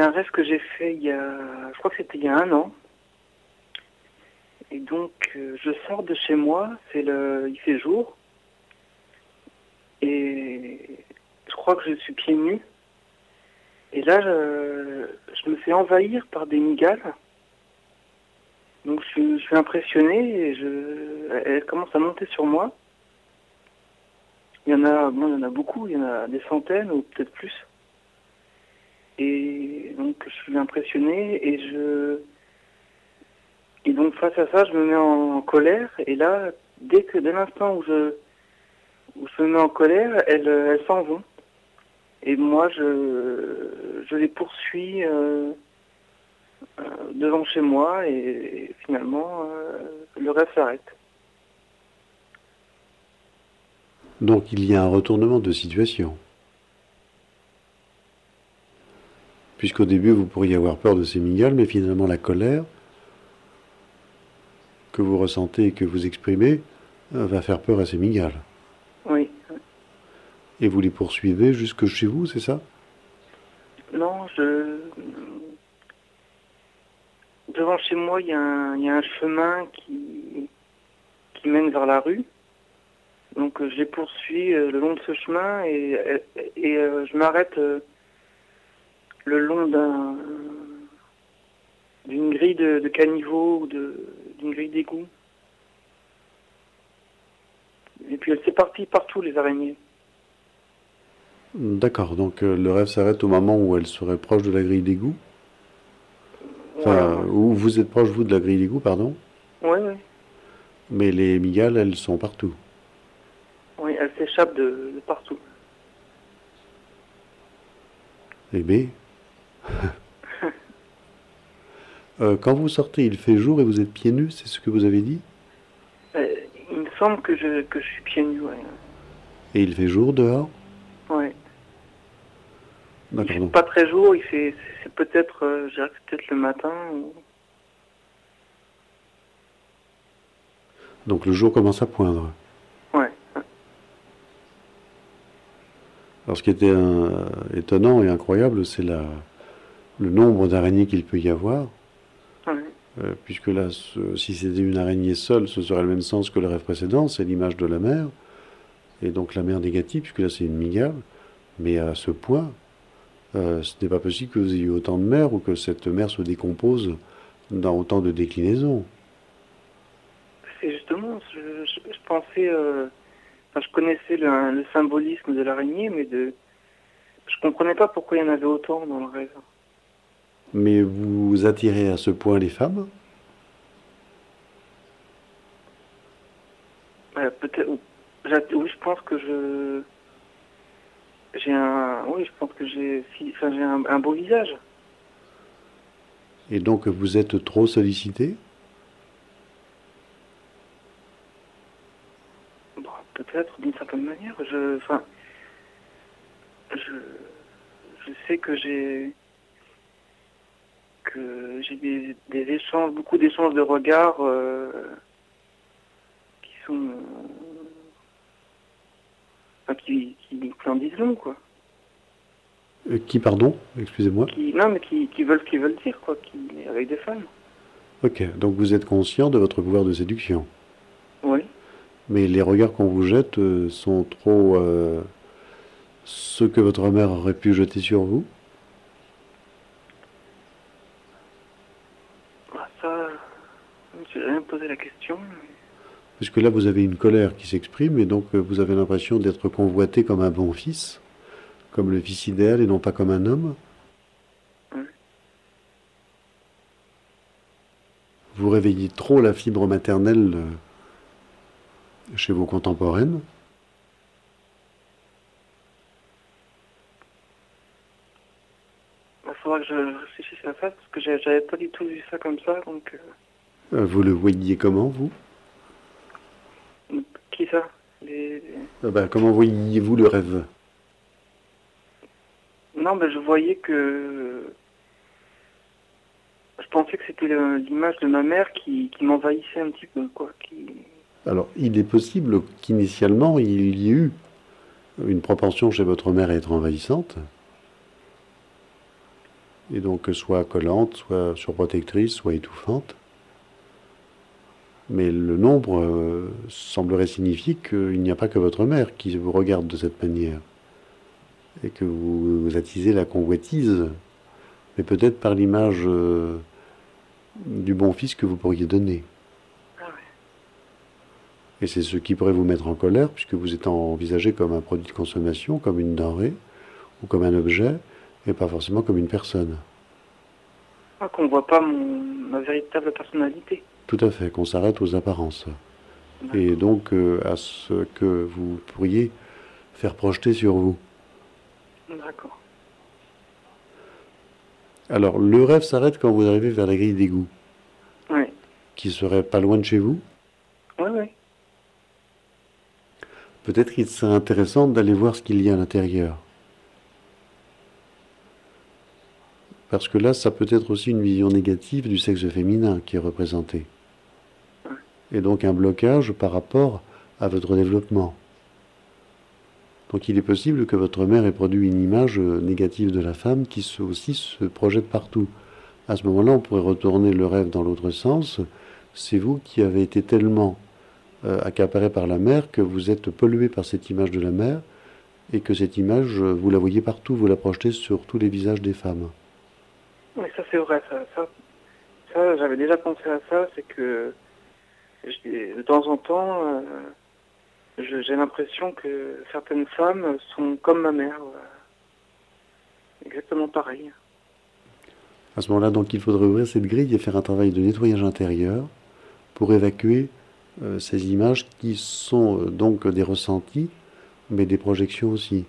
c'est un rêve que j'ai fait je crois que c'était il y a 1 an. Et donc, je sors de chez moi, il fait jour, et je crois que je suis pieds nus. Et là, je me fais envahir par des migales. Donc, je suis impressionné et elle commence à monter sur moi. Il y en a beaucoup, il y en a des centaines ou peut-être plus. Et donc, je suis impressionné et donc face à ça, je me mets en colère. Et là, dès l'instant où je me mets en colère, elles s'en vont. Et moi, je les poursuis devant chez moi et finalement, le rêve s'arrête. Donc il y a un retournement de situation. Puisqu'au début, vous pourriez avoir peur de ces migales, mais finalement la colère que vous ressentez et que vous exprimez va faire peur à ces migales. Oui. Et vous les poursuivez jusque chez vous, c'est ça? Non, devant chez moi, il y a un chemin qui mène vers la rue. Donc je les poursuis le long de ce chemin et je m'arrête le long d'une grille de caniveau ou d'une grille d'égout. Et puis elle s'éparpille partout, les araignées. D'accord, donc le rêve s'arrête au moment où elle serait proche de la grille d'égout. Voilà. Enfin, où vous êtes proche, vous, de la grille d'égout, pardon. Oui, oui. Mais les migales, elles sont partout. Oui, elle s'échappe de partout. Eh bien, quand vous sortez, il fait jour et vous êtes pieds nus, c'est ce que vous avez dit? Euh, il me semble que je suis pieds nus, ouais. Et il fait jour dehors? Ouais. Il D'accord, fait donc. pas très jour, c'est peut-être, je dirais que c'est peut-être le matin. Donc le jour commence à poindre. Ouais. Alors ce qui était étonnant et incroyable, c'est le nombre d'araignées qu'il peut y avoir. Ouais. Puisque là, si c'était une araignée seule, ce serait le même sens que le rêve précédent, c'est l'image de la mer, et donc la mer négative, puisque là c'est une migale, mais à ce point, ce n'est pas possible que vous ayez autant de mer ou que cette mer se décompose dans autant de déclinaisons. C'est justement, je pensais, enfin, je connaissais le symbolisme de l'araignée, mais je comprenais pas pourquoi il y en avait autant dans le rêve. Mais vous attirez à ce point les femmes? Peut-être, oui, je pense que oui, je pense que enfin, j'ai un beau visage. Et donc vous êtes trop sollicité? Bon, peut-être d'une certaine manière. Enfin, je, je sais que j'ai des échanges, beaucoup d'échanges de regards qui sont, enfin, qui en disent long, quoi. Qui, pardon? Excusez-moi. Non, mais qui veulent ce qu'ils veulent dire, quoi, avec des femmes. Ok, donc vous êtes conscient de votre pouvoir de séduction. Oui. Mais les regards qu'on vous jette sont trop ceux que votre mère aurait pu jeter sur vous? Ah, ça, je n'ai rien posé la question. Puisque là, vous avez une colère qui s'exprime et donc vous avez l'impression d'être convoité comme un bon fils, comme le fils idéal et non pas comme un homme. Ouais. Vous réveillez trop la fibre maternelle chez vos contemporaines. Il faudra que je réfléchisse à ça, parce que j'avais pas du tout vu ça comme ça, donc... Vous le voyiez comment, vous? Qui ça Comment voyiez-vous le rêve? Non, je voyais que... Je pensais que c'était l'image de ma mère qui m'envahissait un petit peu, quoi. Alors, il est possible qu'initialement, il y ait eu une propension chez votre mère à être envahissante. et donc soit collante, soit surprotectrice, soit étouffante. Mais le nombre semblerait signifier qu'il n'y a pas que votre mère qui vous regarde de cette manière, et que vous attisez la convoitise, mais peut-être par l'image du bon fils que vous pourriez donner. Ah ouais. Et c'est ce qui pourrait vous mettre en colère, puisque vous êtes envisagé comme un produit de consommation, comme une denrée, ou comme un objet, et pas forcément comme une personne. Ah, qu'on voit pas ma véritable personnalité. Tout à fait, qu'on s'arrête aux apparences. Et D'accord. donc à ce que vous pourriez faire projeter sur vous. D'accord. Alors, le rêve s'arrête quand vous arrivez vers la grille d'égout, Oui. qui serait pas loin de chez vous. Oui, oui. Peut-être qu'il serait intéressant d'aller voir ce qu'il y a à l'intérieur. Parce que là, ça peut être aussi une vision négative du sexe féminin qui est représenté. Et donc un blocage par rapport à votre développement. Donc il est possible que votre mère ait produit une image négative de la femme qui aussi se projette partout. À ce moment-là, on pourrait retourner le rêve dans l'autre sens. C'est vous qui avez été tellement accaparé par la mère que vous êtes pollué par cette image de la mère et que cette image, vous la voyez partout, vous la projetez sur tous les visages des femmes. Oui, ça c'est vrai. Ça, j'avais déjà pensé à ça. C'est que de temps en temps, j'ai l'impression que certaines femmes sont comme ma mère. Exactement pareil. À ce moment-là, donc, il faudrait ouvrir cette grille et faire un travail de nettoyage intérieur pour évacuer ces images qui sont donc des ressentis, mais des projections aussi.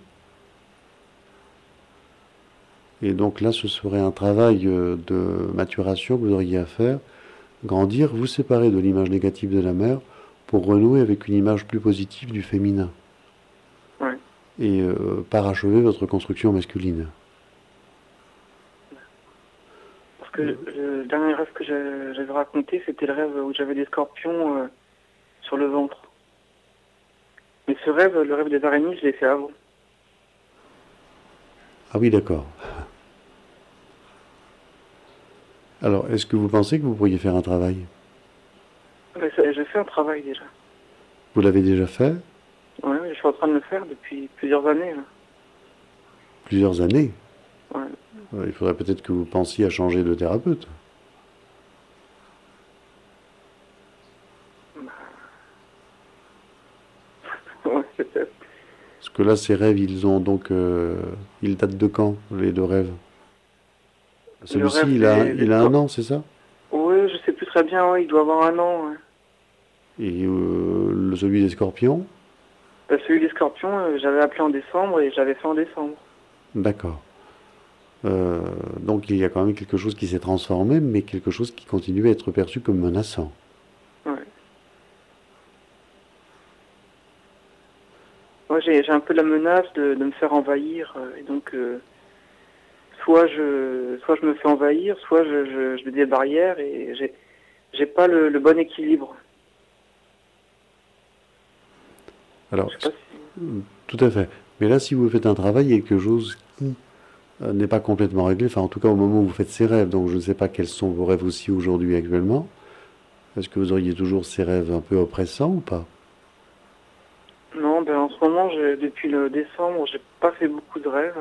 Et donc là, ce serait un travail de maturation que vous auriez à faire, grandir, vous séparer de l'image négative de la mère pour renouer avec une image plus positive du féminin. Ouais. Et parachever votre construction masculine. Parce que le dernier rêve que j'avais raconté, c'était le rêve où j'avais des scorpions sur le ventre. Mais ce rêve, le rêve des araignées, je l'ai fait avant. Ah oui, d'accord. Alors, est-ce que vous pensez que vous pourriez faire un travail? Mais j'ai fait un travail déjà. Vous l'avez déjà fait? Ouais, je suis en train de le faire depuis plusieurs années. Là. Plusieurs années? Ouais. Il faudrait peut-être que vous pensiez à changer de thérapeute. Ouais, peut-être. Parce que là, ces rêves, ils ont donc... ils datent de quand, les deux rêves? Le Celui-ci, rêve il a un an, c'est ça? Oui, je sais plus très bien, ouais, il doit avoir un an. Ouais. Et celui des scorpions? Celui des scorpions, j'avais appelé en décembre et je l'avais fait en décembre. D'accord. Donc il y a quand même quelque chose qui s'est transformé, mais quelque chose qui continue à être perçu comme menaçant. Ouais. Moi, j'ai un peu la menace de me faire envahir. Et donc, soit je me fais envahir, soit je mets des barrières et j'ai pas le bon équilibre. Alors, Je sais pas si... tout à fait. Mais là, si vous faites un travail, il y a quelque chose qui n'est pas complètement réglé, enfin en tout cas au moment où vous faites ces rêves, donc je ne sais pas quels sont vos rêves aussi aujourd'hui actuellement. Est-ce que vous auriez toujours ces rêves un peu oppressants ou pas? Non, ben en ce moment, depuis le décembre, j'ai pas fait beaucoup de rêves.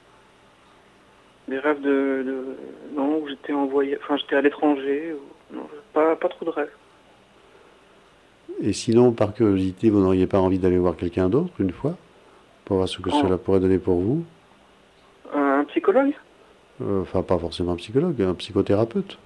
Des rêves non, où j'étais envoyé, enfin j'étais à l'étranger, non, pas trop de rêves. Et sinon, par curiosité, vous n'auriez pas envie d'aller voir quelqu'un d'autre une fois, pour voir ce que cela pourrait donner pour vous? Un psychologue? Enfin, pas forcément un psychologue, un psychothérapeute.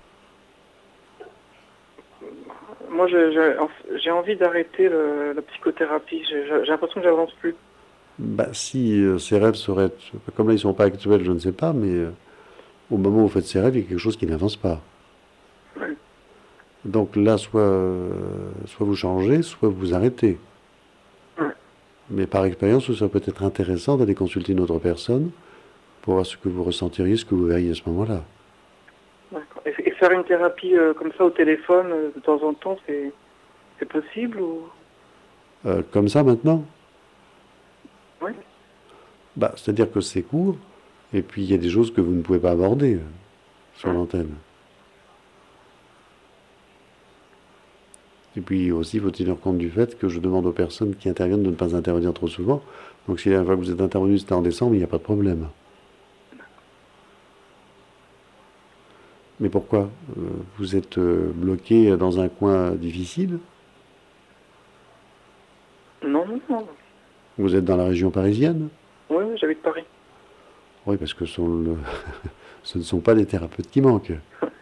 Moi, j'ai envie d'arrêter la psychothérapie. J'ai l'impression que j'avance plus. Bah, si ces rêves seraient, comme là ils ne sont pas actuels, je ne sais pas, mais au moment où vous faites ces rêves, il y a quelque chose qui n'avance pas. Ouais. Donc là, soit vous changez, soit vous arrêtez. Ouais. Mais par expérience, ce serait peut-être intéressant d'aller consulter une autre personne pour voir ce que vous ressentiriez, ce que vous verriez à ce moment-là. D'accord. Et faire une thérapie comme ça au téléphone de temps en temps, c'est possible ou... Comme ça maintenant? Oui. Bah, c'est-à-dire que c'est court, et puis il y a des choses que vous ne pouvez pas aborder. sur l'antenne. Et puis aussi, il faut tenir compte du fait que je demande aux personnes qui interviennent de ne pas intervenir trop souvent. Donc si la dernière fois que vous êtes intervenu, c'était en décembre, il n'y a pas de problème. Mais pourquoi vous êtes bloqué dans un coin difficile? Non, non, non. Vous êtes dans la région parisienne? Oui, oui, j'habite Paris. Oui, parce que ce ne sont pas des thérapeutes qui manquent.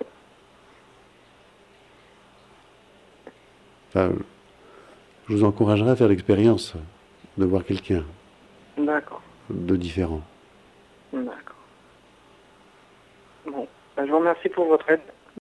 Enfin, je vous encouragerais à faire l'expérience de voir quelqu'un D'accord, de différent. d'accord. Bon, ben, je vous remercie pour votre aide.